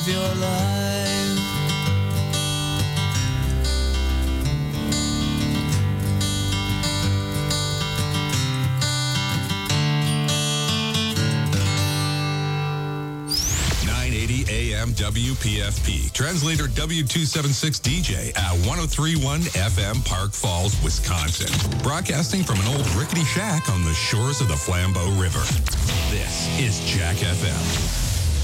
of your life. AM WPFP. Translator W276 DJ at 1031 FM Park Falls, Wisconsin. Broadcasting from an old rickety shack on the shores of the Flambeau River. This is Jack FM.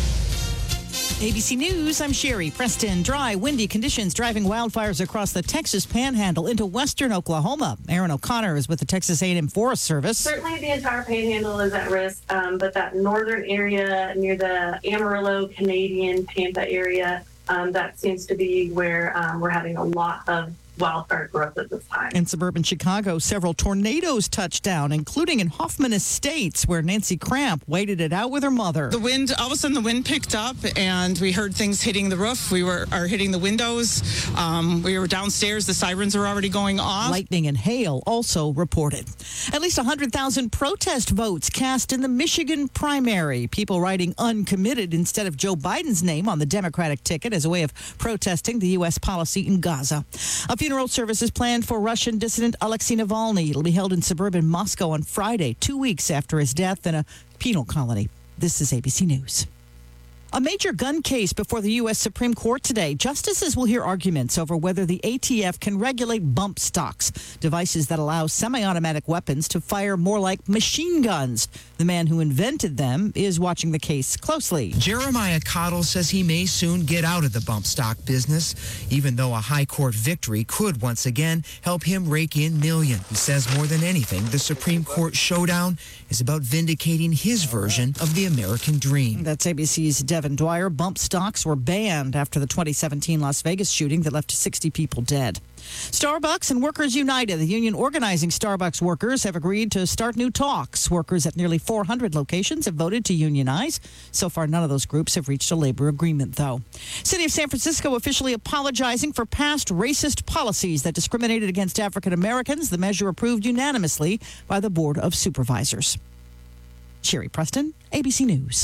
ABC News, I'm Sherry. Preston, dry, windy conditions driving wildfires across the Texas Panhandle into western Oklahoma. Aaron O'Connor is with the Texas A&M Forest Service. Certainly the entire Panhandle is at risk, but that northern area near the Amarillo, Canadian, Tampa area, that seems to be where we're having a lot of wildfire growth at this time. In suburban Chicago, several tornadoes touched down, including in Hoffman Estates, where Nancy Cramp waited it out with her mother. The wind, all of a sudden the wind picked up and we heard things hitting the roof. We were hitting the windows. We were downstairs. The sirens were already going off. Lightning and hail also reported. At least 100,000 protest votes cast in the Michigan primary. People writing uncommitted instead of Joe Biden's name on the Democratic ticket as a way of protesting the U.S. policy in Gaza. A funeral service is planned for Russian dissident Alexei Navalny. It'll be held in suburban Moscow on Friday, 2 weeks after his death in a penal colony. This is ABC News. A major gun case before the U.S. Supreme Court today. Justices will hear arguments over whether the ATF can regulate bump stocks, devices that allow semi-automatic weapons to fire more like machine guns. The man who invented them is watching the case closely. Jeremiah Cottle says he may soon get out of the bump stock business, even though a high court victory could once again help him rake in millions. He says more than anything, the Supreme Court showdown is about vindicating his version of the American dream. That's ABC's Devin Dwyer. Bump stocks were banned after the 2017 Las Vegas shooting that left 60 people dead. Starbucks and Workers United, the union organizing Starbucks workers, have agreed to start new talks. Workers at nearly 400 locations have voted to unionize. So far, none of those groups have reached a labor agreement, though. City of San Francisco officially apologizing for past racist policies that discriminated against African Americans. The measure approved unanimously by the Board of Supervisors. Sherry Preston, ABC News.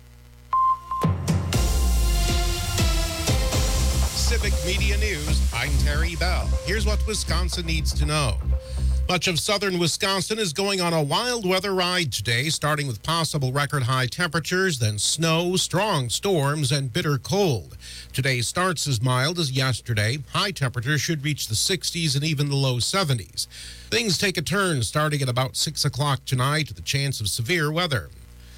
Civic Media News, I'm Terry Bell. Here's what Wisconsin needs to know. Much of southern Wisconsin is going on a wild weather ride today, starting with possible record high temperatures, then snow, strong storms, and bitter cold. Today starts as mild as yesterday. High temperatures should reach the 60s and even the low 70s. Things take a turn starting at about 6 o'clock tonight with the chance of severe weather.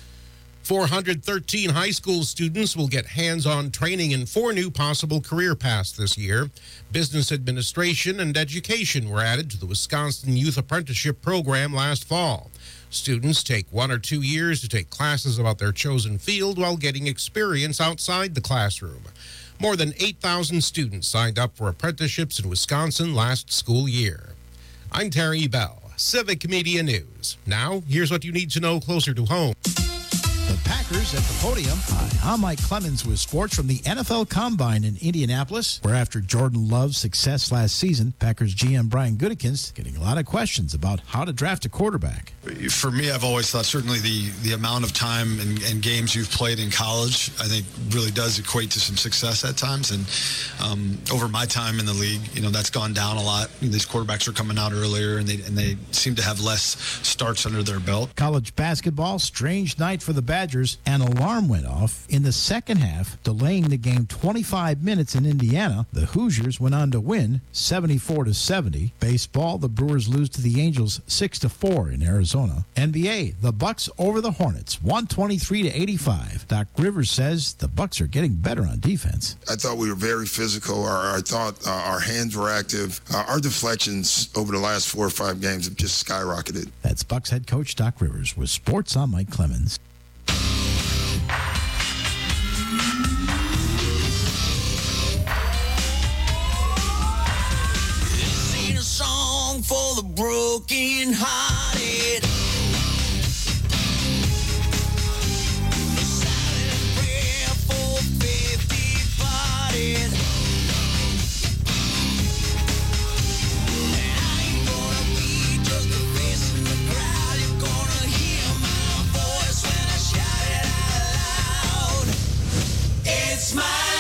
413 high school students will get hands-on training in 4 new possible career paths this year. Business administration and education were added to the Wisconsin Youth Apprenticeship Program last fall. Students take 1 or 2 years to take classes about their chosen field while getting experience outside the classroom. More than 8,000 students signed up for apprenticeships in Wisconsin last school year. I'm Terry Bell, Civic Media News. Now, here's what you need to know closer to home. The Packers at the podium. Hi, I'm Mike Clemens with sports from the NFL Combine in Indianapolis, where after Jordan Love's success last season, Packers GM Brian Gutekunst getting a lot of questions about how to draft a quarterback. For me, I've always thought certainly the amount of time and games you've played in college, I think really does equate to some success at times. And over my time in the league, that's gone down a lot. These quarterbacks are coming out earlier, and they seem to have less starts under their belt. College basketball, strange night for the Badgers. An alarm went off in the second half, delaying the game 25 minutes in Indiana. The Hoosiers went on to win 74-70. Baseball, the Brewers lose to the Angels 6-4 in Arizona. NBA, the Bucks over the Hornets 123-85. Doc Rivers says the Bucks are getting better on defense. I thought we were very physical. I thought our hands were active. Our deflections over the last 4 or 5 games have just skyrocketed. That's Bucks head coach Doc Rivers with sports. I'm Mike Clemens. For the broken hearted, a silent prayer for faith departed. I ain't gonna be just a face in the crowd. You're gonna hear my voice when I shout it out loud. It's my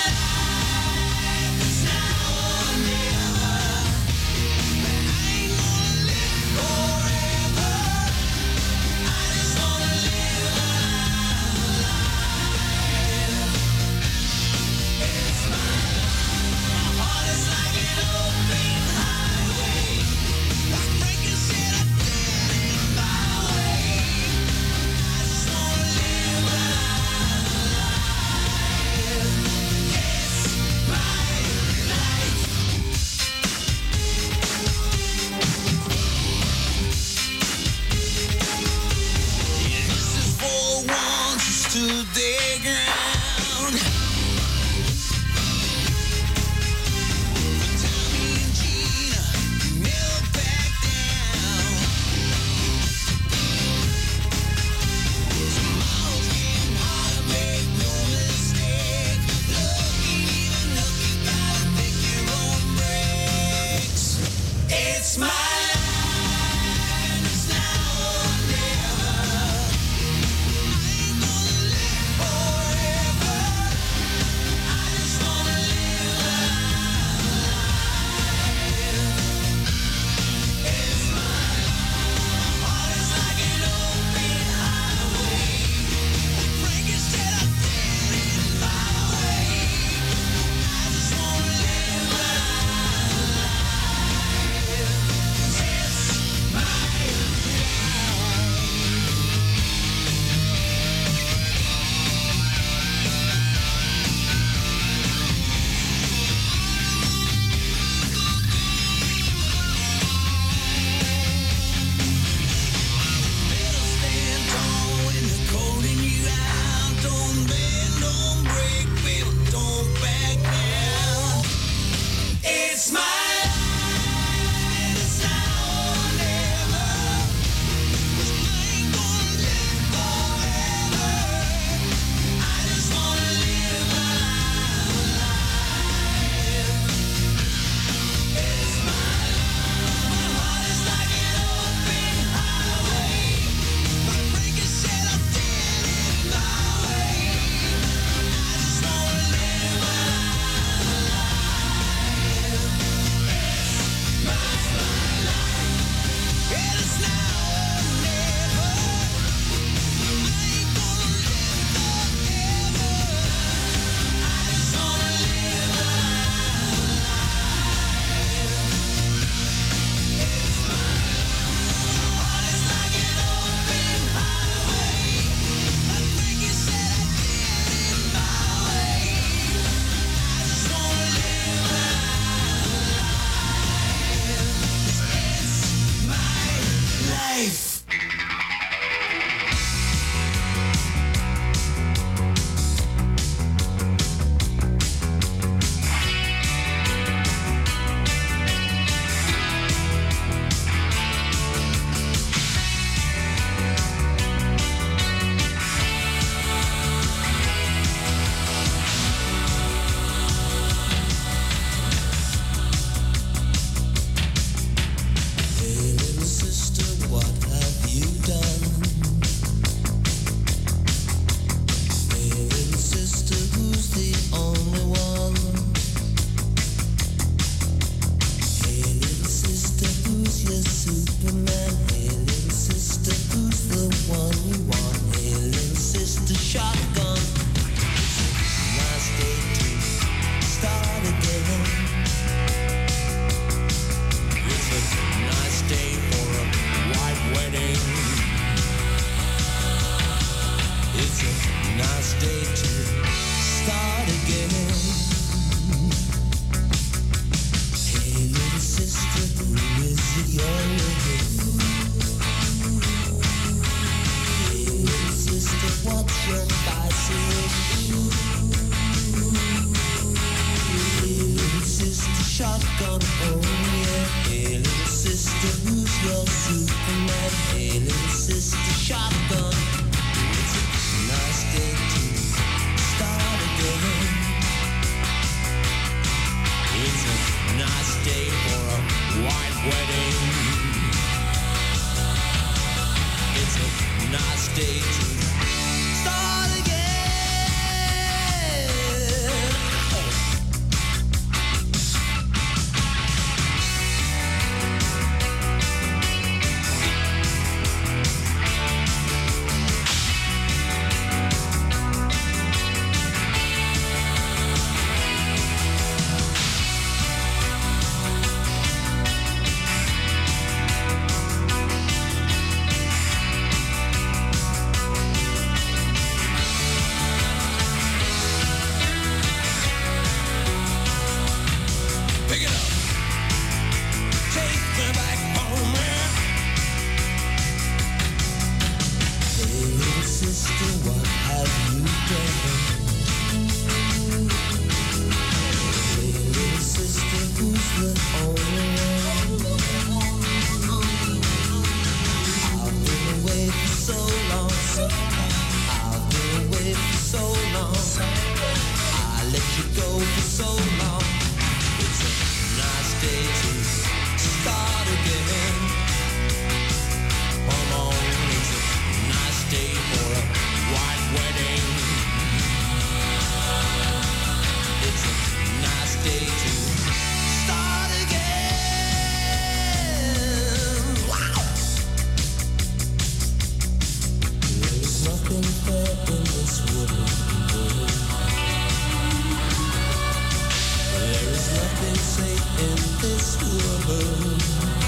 this world.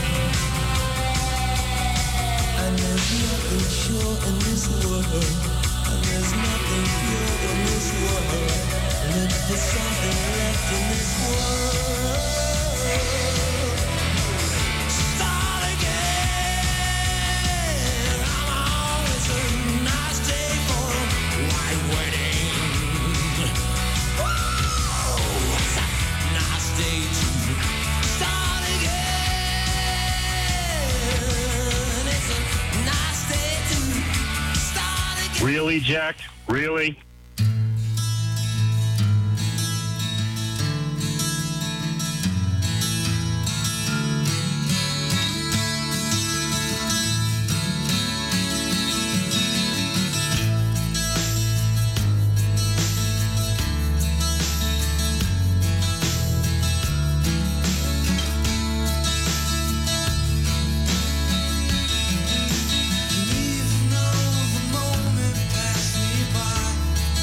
And there's nothing sure in this world. And there's nothing pure in this world. Look for something left in this world. Start again. I'm always a nice day for a white wedding. Whoa, it's a nice day to start again. It's a nice day to start again. Really, Jack? Really? Even though the moment passed me by,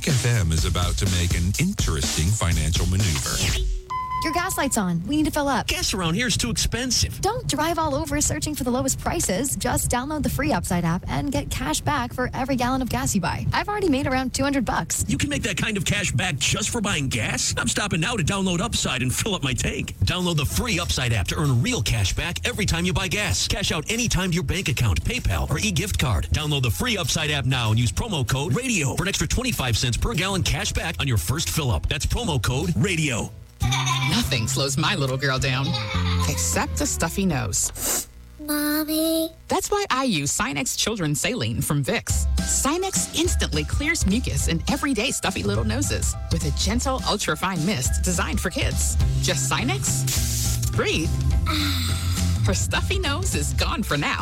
FM is about to make an interesting financial maneuver. Your gas light's on. We need to fill up. Gas around here is too expensive. Don't drive all over searching for the lowest prices. Just download the free Upside app and get cash back for every gallon of gas you buy. I've already made around $200. You can make that kind of cash back just for buying gas? I'm stopping now to download Upside and fill up my tank. Download the free Upside app to earn real cash back every time you buy gas. Cash out anytime to your bank account, PayPal, or e-gift card. Download the free Upside app now and use promo code RADIO for an extra 25 cents per gallon cash back on your first fill up. That's promo code RADIO. Nothing slows my little girl down, except a stuffy nose. Mommy. That's why I use Sinex Children's Saline from Vicks. Sinex instantly clears mucus in everyday stuffy little noses with a gentle, ultra-fine mist designed for kids. Just Sinex? Breathe. Her stuffy nose is gone for now.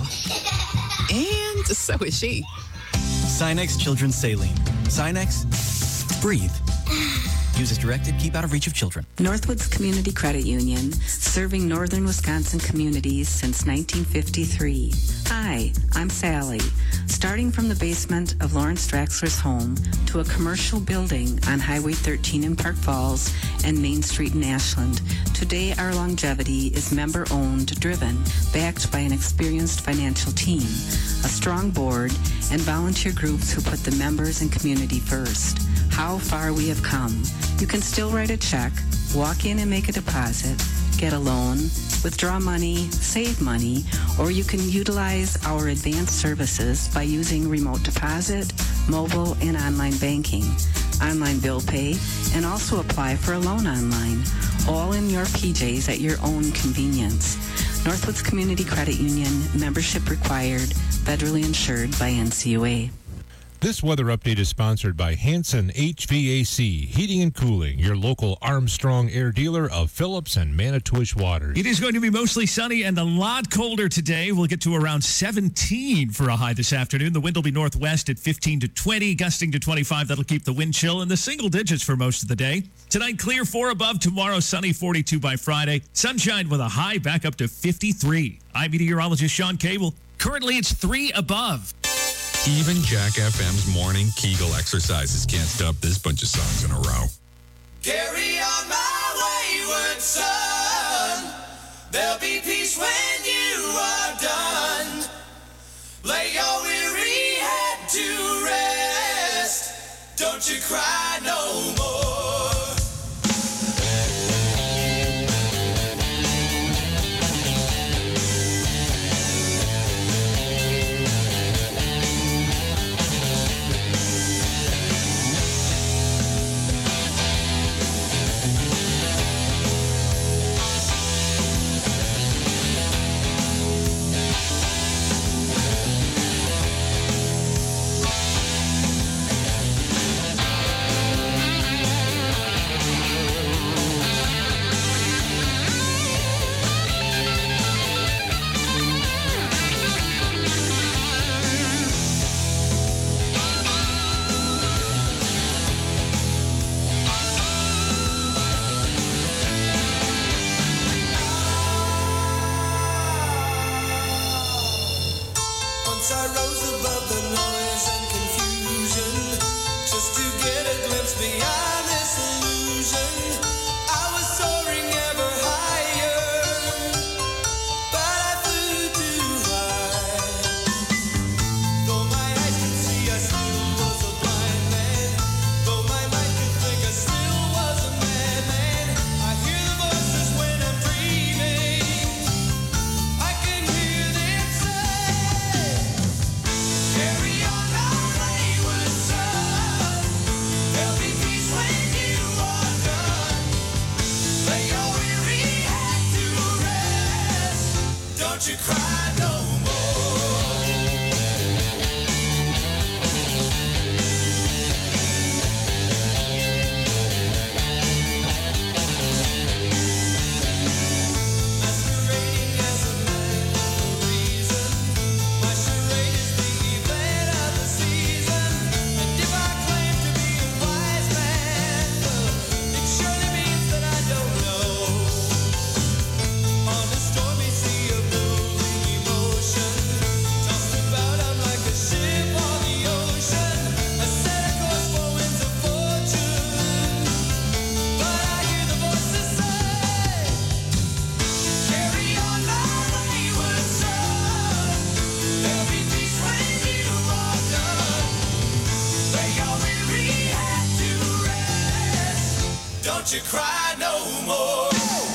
And so is she. Sinex Children's Saline. Sinex, breathe. Use as directed. Keep out of reach of children. Northwoods Community Credit Union, serving northern Wisconsin communities since 1953. Hi, I'm Sally. Starting from the basement of Lawrence Draxler's home to a commercial building on Highway 13 in Park Falls and Main Street in Ashland, today our longevity is member-owned, driven, backed by an experienced financial team, a strong board, and volunteer groups who put the members and community first. How far we have come. You can still write a check, walk in and make a deposit, get a loan, withdraw money, save money, or you can utilize our advanced services by using remote deposit, mobile, and online banking, online bill pay, and also apply for a loan online, all in your PJs at your own convenience. Northwoods Community Credit Union, membership required, federally insured by NCUA. This weather update is sponsored by Hanson HVAC, Heating and Cooling, your local Armstrong Air dealer of Phillips and Manitowish Waters. It is going to be mostly sunny and a lot colder today. We'll get to around 17 for a high this afternoon. The wind will be northwest at 15 to 20, gusting to 25. That'll keep the wind chill in the single digits for most of the day. Tonight, clear 4 above. Tomorrow, sunny 42 by Friday. Sunshine with a high back up to 53. I'm meteorologist Sean Cable. Currently, it's 3 above. Even Jack FM's morning Kegel exercises can't stop this bunch of songs in a row. Carry on my wayward son. There'll be peace when you are done. Lay your weary head to rest. Don't you cry no more. I rose above the noise and confusion just to get a glimpse beyond this illusion. I was soaring ever higher, but I flew too high. Though my eyes could see, I still was a blind man. Though my mind could think, I still was a madman. I hear the voices when I'm dreaming. I can hear them say, carry on our wayward son. There'll be peace when you are done. Lay your weary head to rest. Don't you cry no more. Masquerading as a man for a reason. My charade is the event of the season. And if I claim to be a wise man, it surely means that I don't know. On a stormy sea of moving emotions. Don't you cry no more.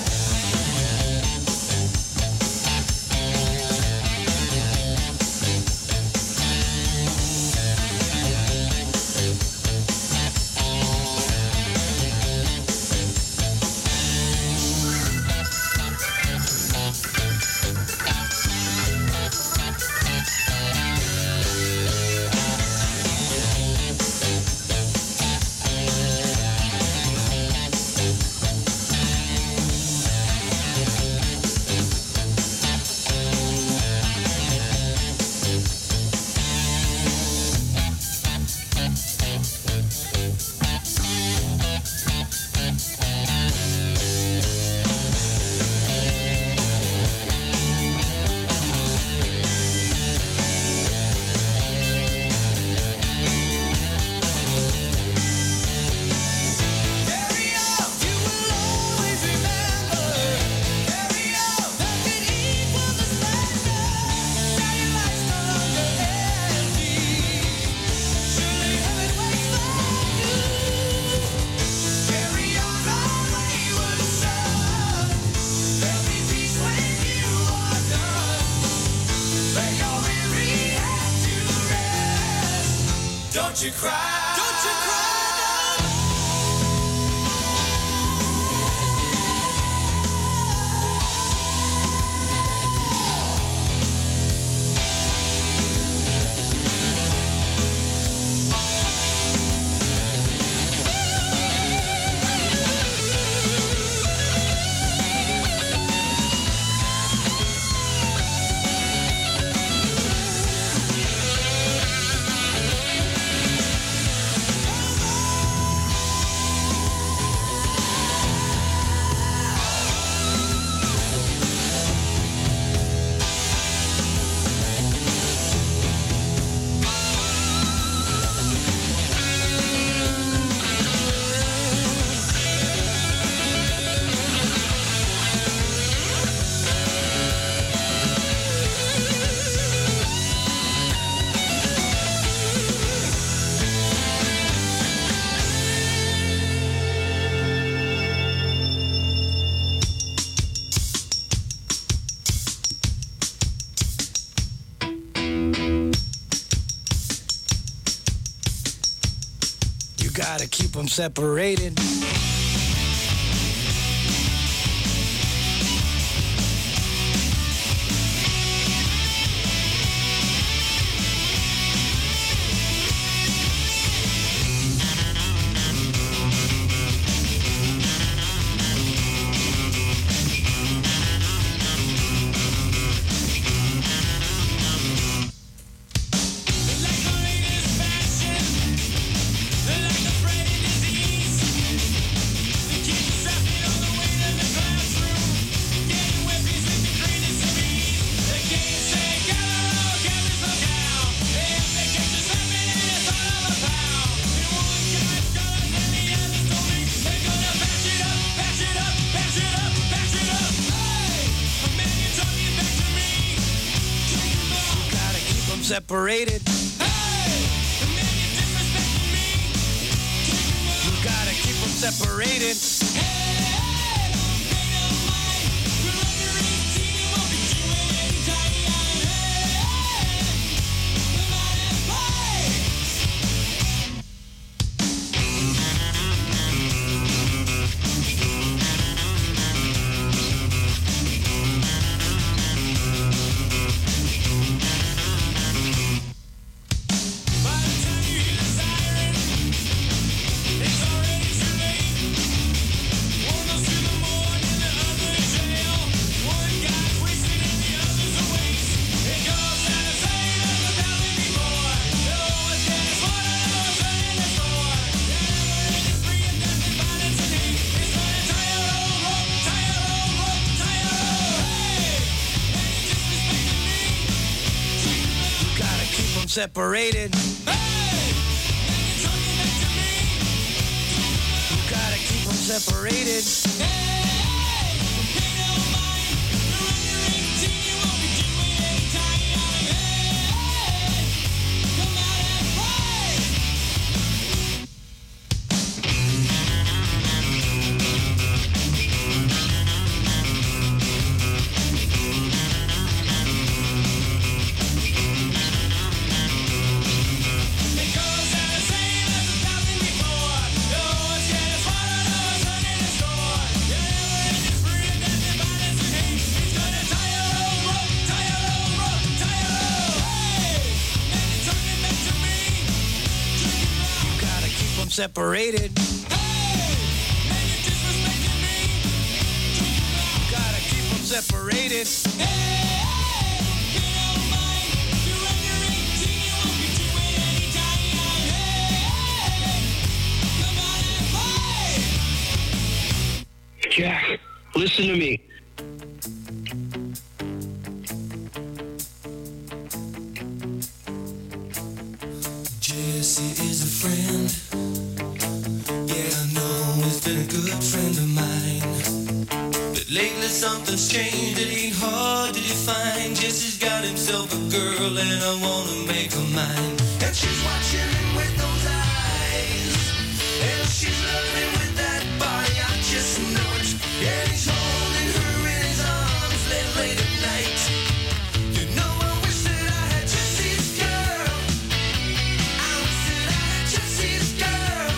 Don't you cry. Don't you cry. Gotta keep them separated. Separated. Hey! You gotta keep them separated. Separated. Hey! You gotta keep them separated. separated. Gotta keep them separated. Jack, listen to me. Jesse is a friend. Yeah, I know he's been a good friend of mine. But lately something's changed. It ain't hard to define. Jesse's got himself a girl and I wanna make her mine. And she's watching him with those eyes. And she's loving him with that body. I just know it. And he's holding her in his arms late at night. You know I wish that I had Jesse's girl. I wish that I had Jesse's girl.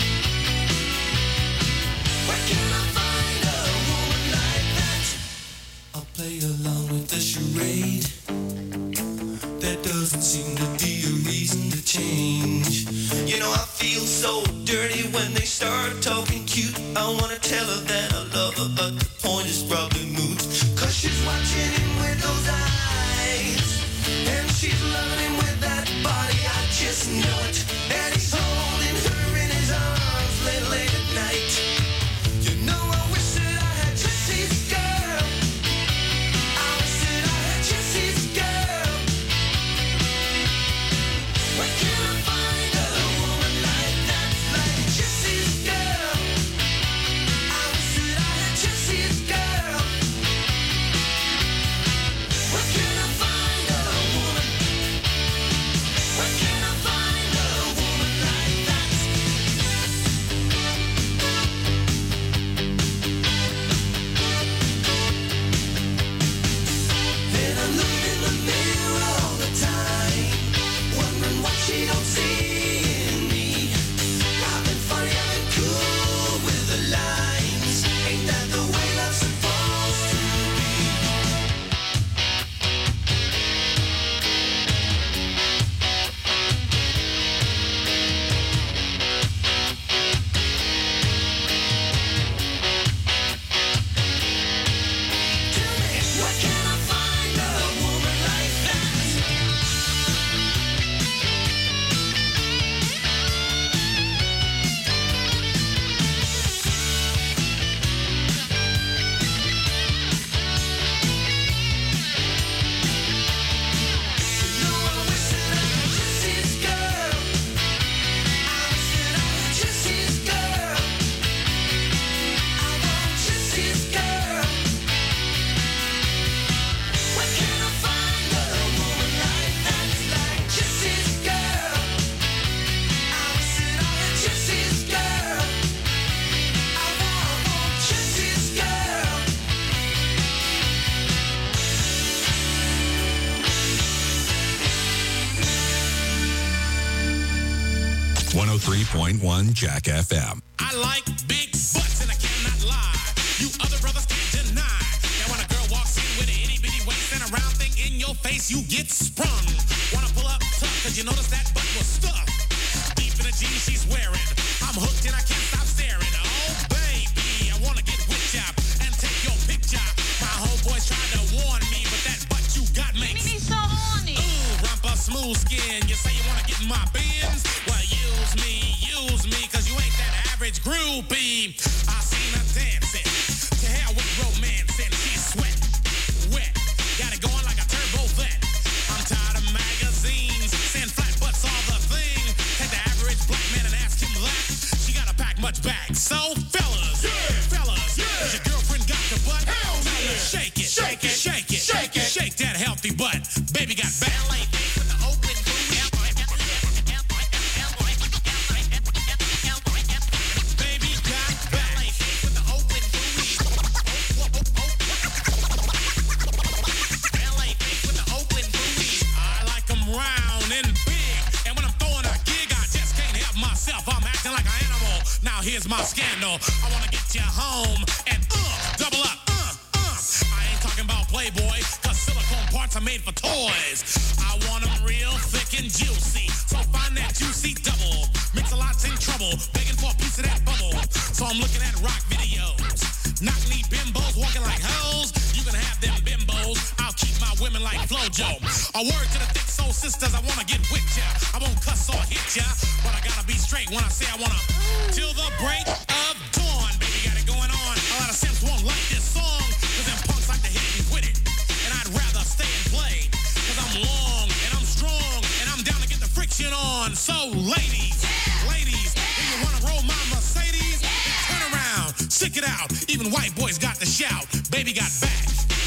Where can I find a woman like that? I'll play along with the charade. There doesn't seem to be a reason to change. You know I feel so dirty when they start talking cute. I wanna tell her that I love her, but the point is probably moot. Cause she's watching him with those eyes. And she's loving him with that body, I just know it. And he's holding her in his arms late at night. You know I wish that I had Jesse's girl. I wish that I had Jesse's girl. Where can I find a woman like that? Like Jesse's girl. I wish that I had Jesse's girl. Where can I find a woman? Where can I find a woman like that? And I look in the mirror all the time, wondering what she don't see in me. I've been funny, I've been cool with the lines. Ain't that the way love's supposed to be? Tell me, where can I find a woman like that? You know I wish that I had Jesse's girl. I wish that I had Jesse's girl. I want Jesse's girl. Where can I find a woman like that? Like Jesse's girl. I wish that I had Jesse's girl. I want Jesse's girl. 103.1 Jack FM. I like big butts and I cannot lie. You other brothers can't deny that when a girl walks in with an itty bitty waist and a round thing in your face, you get sprung. Wanna pull up tough cause you notice that butt was stuffed deep in the jeans she's wearing. I'm hooked and I can't stop staring. Oh baby, I wanna get with ya and take your picture. My homeboys tried to warn me, but that butt you got makes me so horny. Ooh, rumpa smooth skin. You say you wanna get in my bins? Well, use me, cause you ain't that average groupie. I seen her dancing, to hell with romancing. She's sweat, wet, got it going like a turbo vet. I'm tired of magazines, saying flat butts all the thing. Take the average black man and ask him that. She gotta pack much back. So fellas, has your girlfriend got the butt? Hell yeah. Shake it, shake it, shake it, shake it, shake that healthy butt. Baby got ballet feet with the open booty. Baby got ballet feet with the open booty. Ballet feet with the open booty. I like 'em round and big, and when I'm throwing a gig, I just can't help myself. I'm acting like an animal. Now here's my scandal. I wanna get you home and double up. I ain't talking about Playboy, cause silicone parts are made for toys. I want 'em real thick and juicy, so find that juicy double. Mix a lot's in trouble. like Flojo. A word to the thick soul sisters, I wanna get with ya. I won't cuss or hit ya, but I gotta be straight when I say I wanna. Till the break of dawn, baby, got it going on. A lot of simps won't like this song, cause them punks like to hit me with it. And I'd rather stay and play, cause I'm long and I'm strong, and I'm down to get the friction on. So ladies, if you wanna roll my Mercedes, then turn around, stick it out. Even white boys got to shout, baby got back.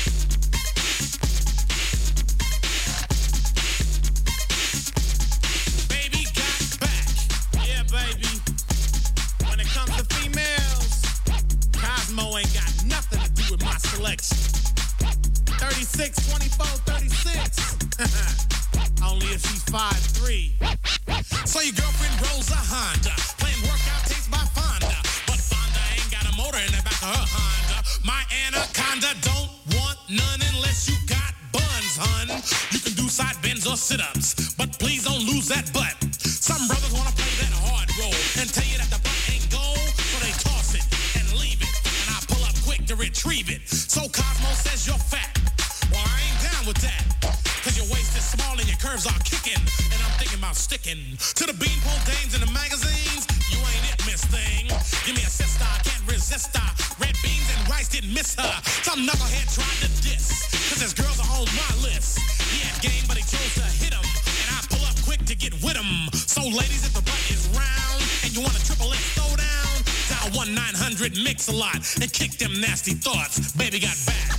Baby got back. Yeah, baby. When it comes to females, Cosmo ain't got nothing to do with my selection. 36, 24, 36. Only if she's 5'3". So your girlfriend rolls a Honda, playing workout tapes by Fonda. But Fonda ain't got a motor in the back of her Honda. My Anaconda don't want none unless you got buns, hun. You can do side bends or sit-ups, but please don't lose that butt. Some brothers wanna play that hard role and tell you that the butt ain't gold, so they toss it and leave it, and I pull up quick to retrieve it. So Cosmo says you're fat. Well, I ain't down with that, cause your waist is small and your curves are kicking, and I'm thinking about sticking to the beanpole dames in the magazines. You ain't it, miss thing. Give me a sister, I can't resist her. Red beans and rice didn't miss her. Some knucklehead tried to diss, cause there's girls are on my list. He had game, but he chose to hit him, and I pull up quick to get with him. So ladies, if the butt is round and you want a triple X throwdown, dial 1-900-MIX-A-LOT and kick them nasty thoughts. Baby got back.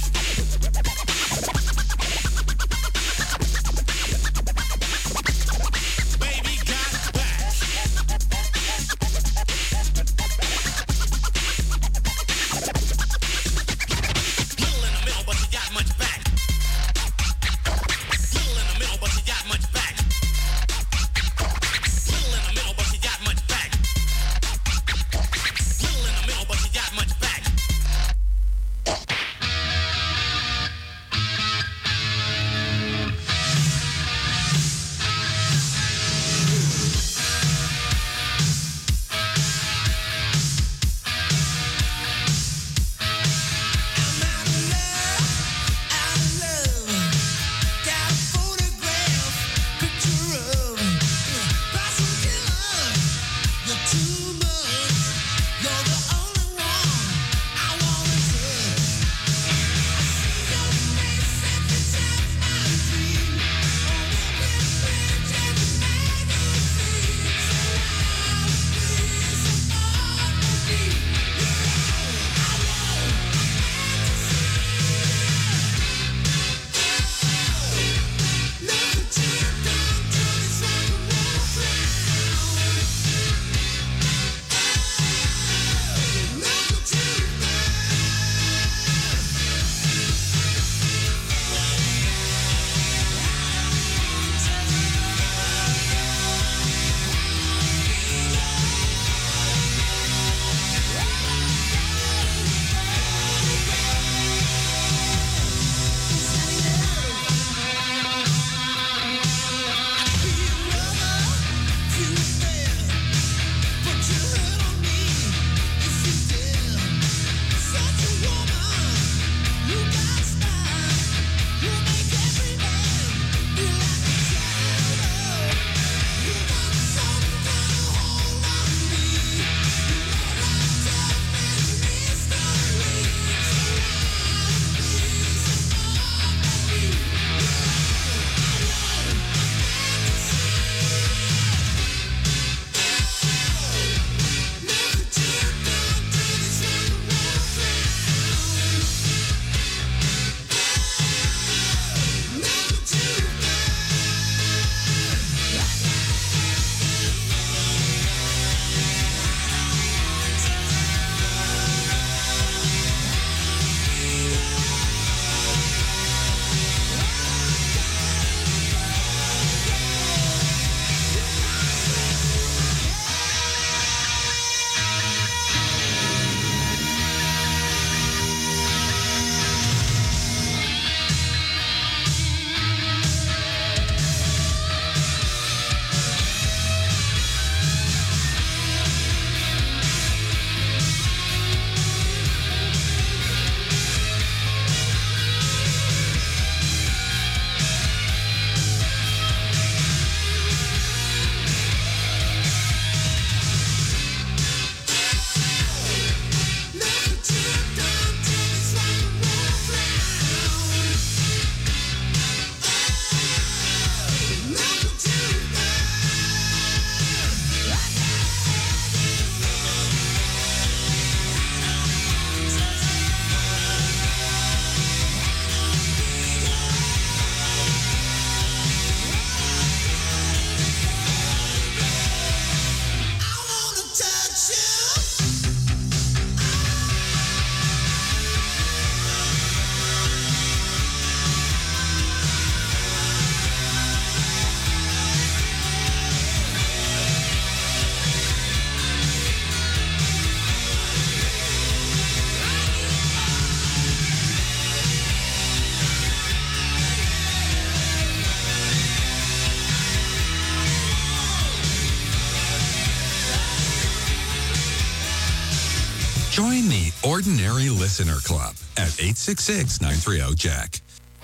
Join the Ordinary Listener Club at 866-930-JACK.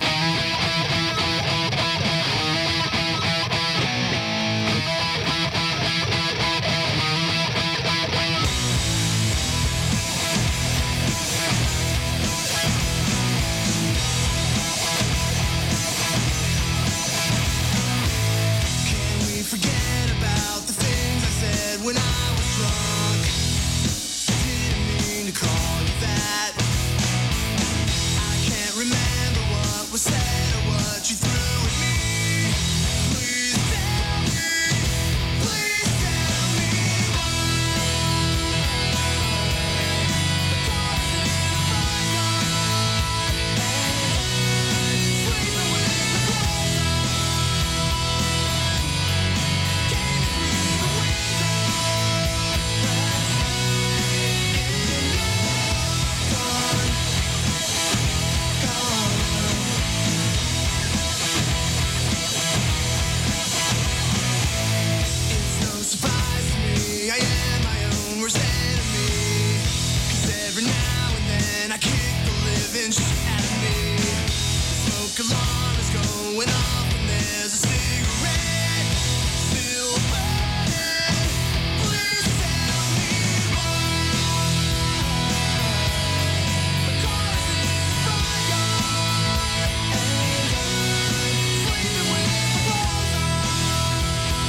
When I was drunk, didn't mean to call you that. I can't remember what was said or what you threw at me. Please tell me alarm is going off and there's a cigarette still burning. Please tell me why. Because it's my yard and I'm sleeping with the clothes on.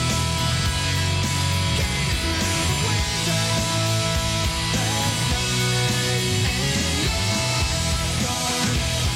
Came through the window last night and you're gone.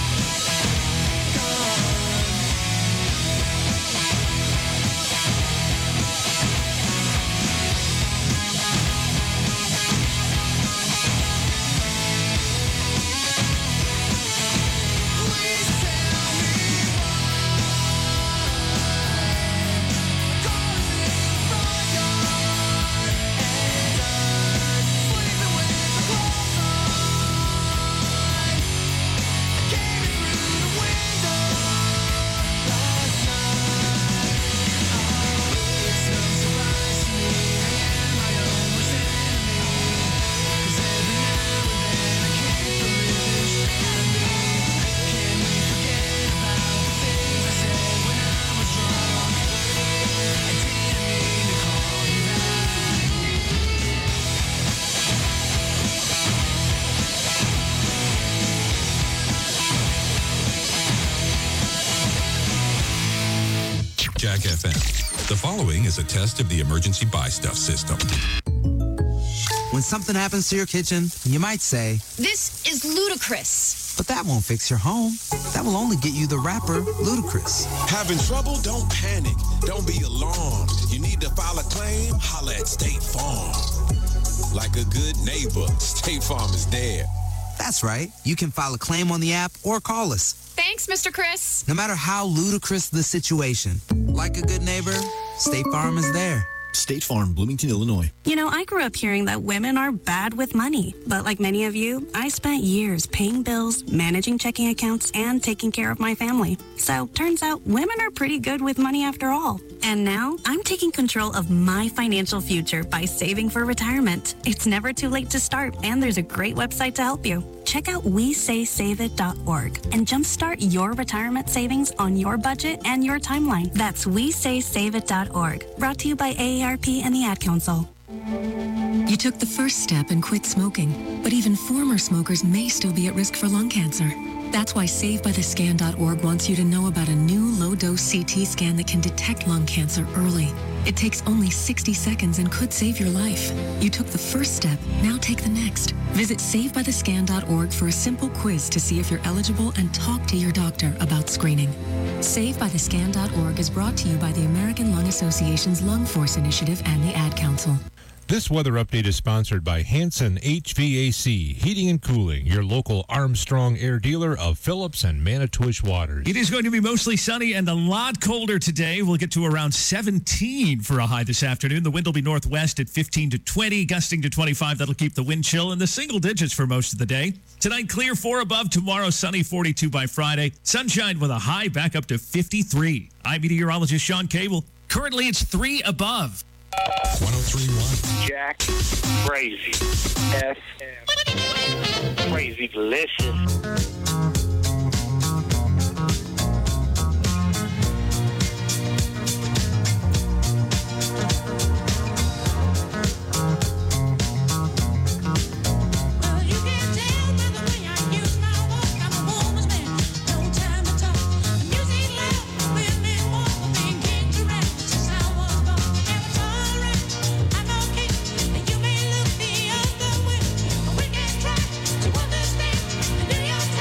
Jack FM. The following is a test of the emergency buy stuff system. When something happens to your kitchen, you might say, "This is ludicrous." but that won't fix your home. That will only get you the rapper, Ludacris. Having trouble? Don't panic. Don't be alarmed. You need to file a claim? Holla at State Farm. Like a good neighbor, State Farm is there. That's right. You can file a claim on the app or call us. Thanks, Mr. Chris. No matter how ludicrous the situation, like a good neighbor, State Farm is there. State Farm, Bloomington, Illinois. You know, I grew up hearing that women are bad with money. But like many of you, I spent years paying bills, managing checking accounts, and taking care of my family. So turns out women are pretty good with money after all. And now I'm taking control of my financial future by saving for retirement. It's never too late to start, and there's a great website to help you. Check out WeSaySaveIt.org and jumpstart your retirement savings on your budget and your timeline. That's WeSaySaveIt.org. Brought to you by AARP and the Ad Council. You took the first step and quit smoking, but even former smokers may still be at risk for lung cancer. That's why SaveByTheScan.org wants you to know about a new low-dose CT scan that can detect lung cancer early. It takes only 60 seconds and could save your life. You took the first step, now take the next. Visit SaveByTheScan.org for a simple quiz to see if you're eligible and talk to your doctor about screening. SaveByTheScan.org is brought to you by the American Lung Association's Lung Force Initiative and the Ad Council. This weather update is sponsored by Hanson HVAC, Heating and Cooling, your local Armstrong Air dealer of Phillips and Manitowish Waters. It is going to be mostly sunny and a lot colder today. We'll get to around 17 for a high this afternoon. The wind will be northwest at 15 to 20, gusting to 25. That'll keep the wind chill in the single digits for most of the day. Tonight, clear 4 above. Tomorrow, sunny 42 by Friday. Sunshine with a high back up to 53. I'm meteorologist Sean Cable. Currently, it's 3 above. 1031. Jack, crazy. FM. Crazy delicious. Understand, do your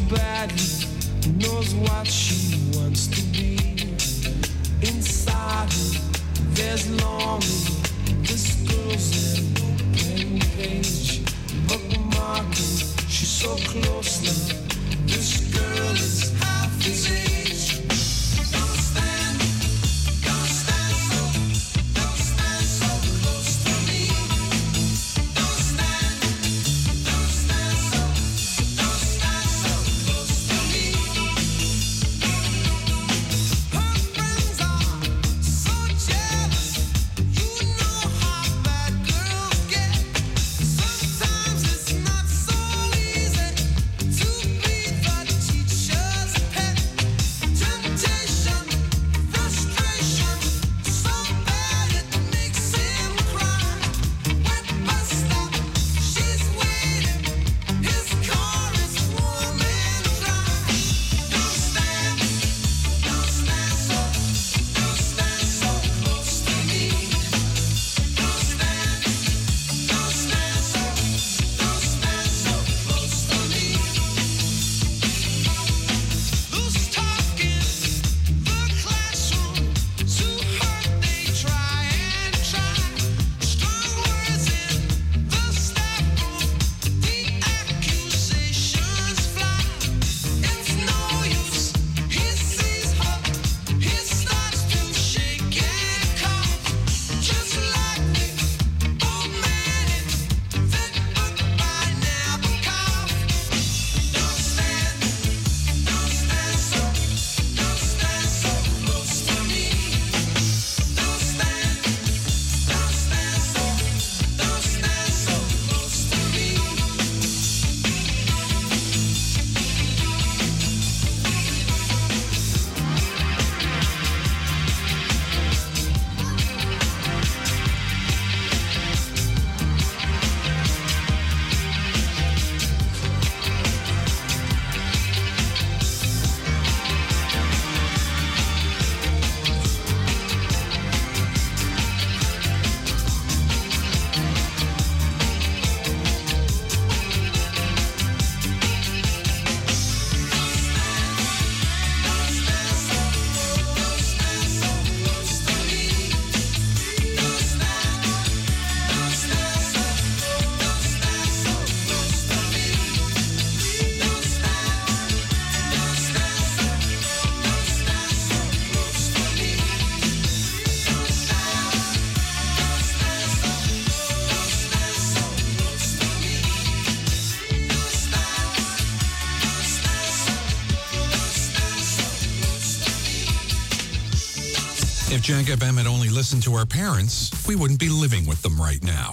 badly, knows what she wants to be. Inside her, there's longing. This girl's an open page, bookmarking. She's so close now. This girl is half his age. If Jack FM had only listened to our parents, we wouldn't be living with them right now.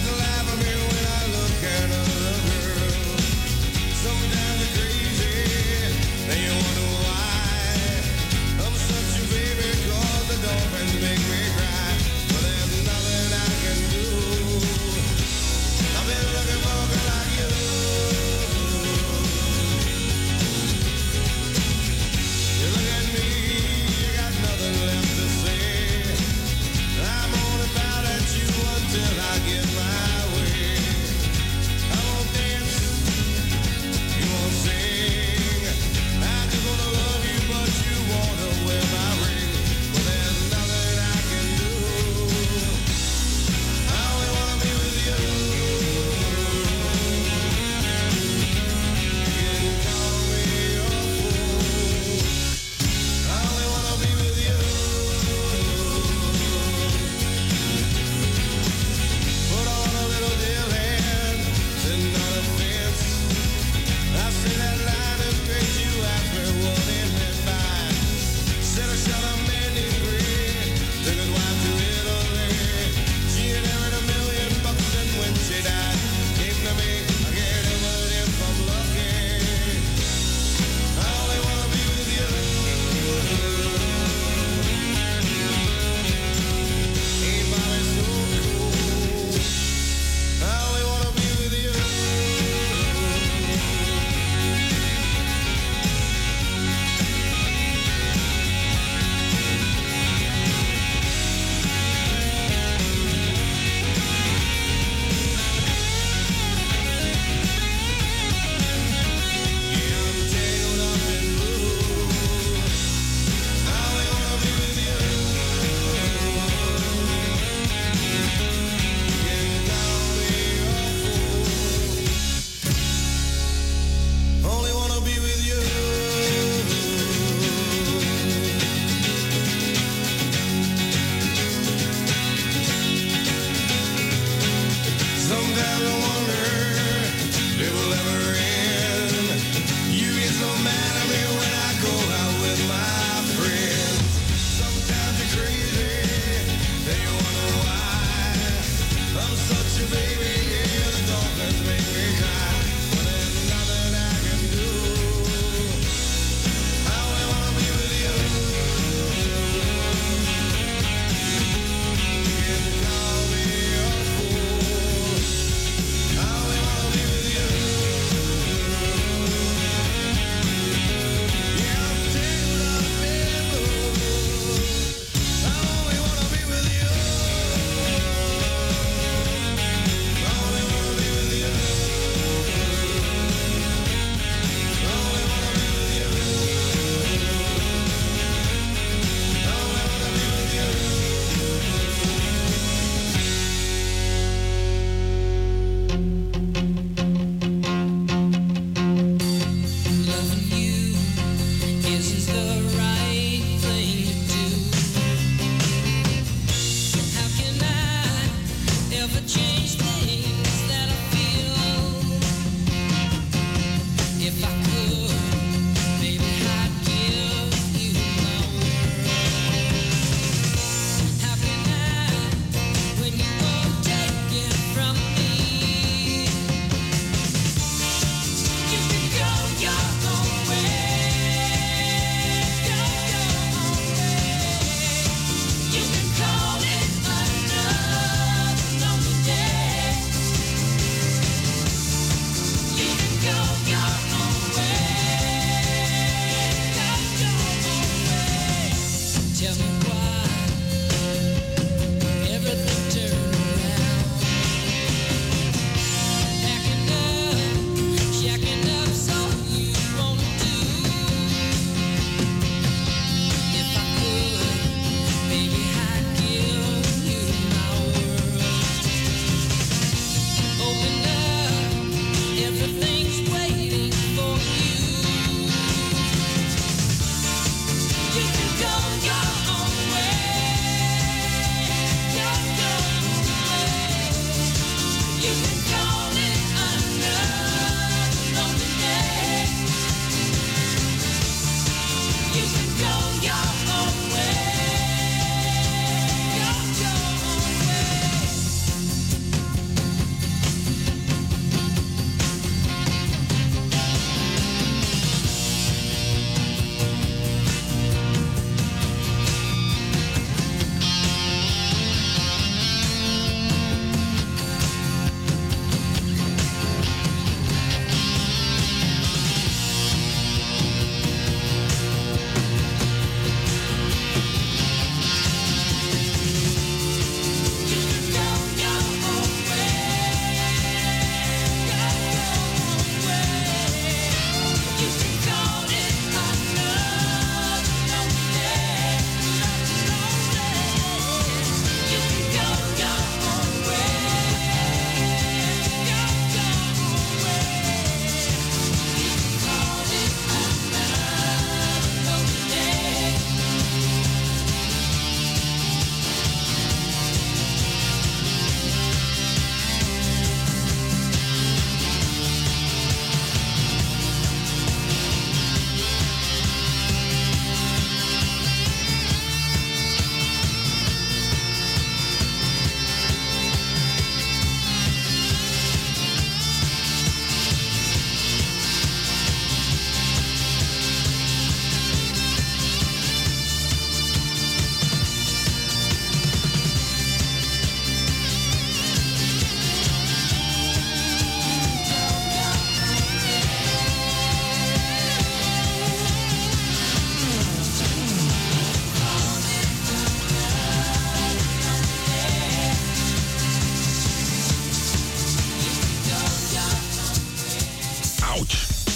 Sometimes you're crazy.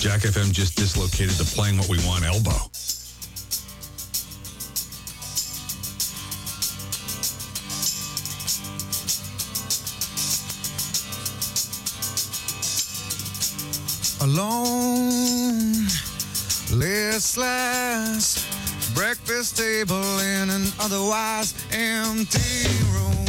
Jack FM just dislocated the Playing What We Want elbow. Alone, listless, breakfast table in an otherwise empty room.